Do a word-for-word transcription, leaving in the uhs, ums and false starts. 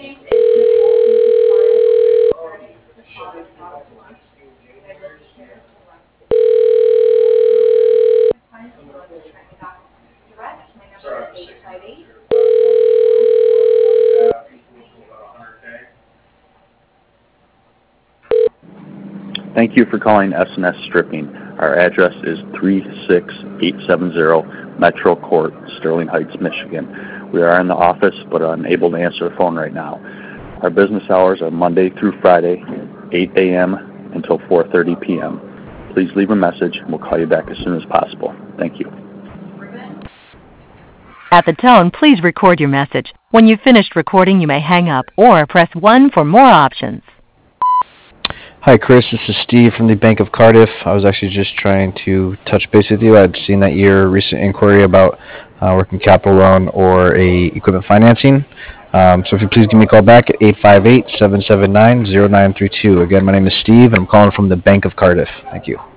Thank you for calling S and S Stripping. Our address is three six eight seven zero Metro Court, Sterling Heights, Michigan. We are in the office but are unable to answer the phone right now. Our business hours are Monday through Friday, eight a m until four thirty p m Please leave a message and we'll call you back as soon as possible. Thank you. At the tone, please record your message. When you've finished recording, you may hang up or press one for more options. Hi, Chris. This is Steve from the Bank of Cardiff. I was actually just trying to touch base with you. I'd seen that your recent inquiry about uh, working capital loan or a equipment financing. Um, so if you please give me a call back at eight five eight, seven seven nine, zero nine three two. Again, my name is Steve, and I'm calling from the Bank of Cardiff. Thank you.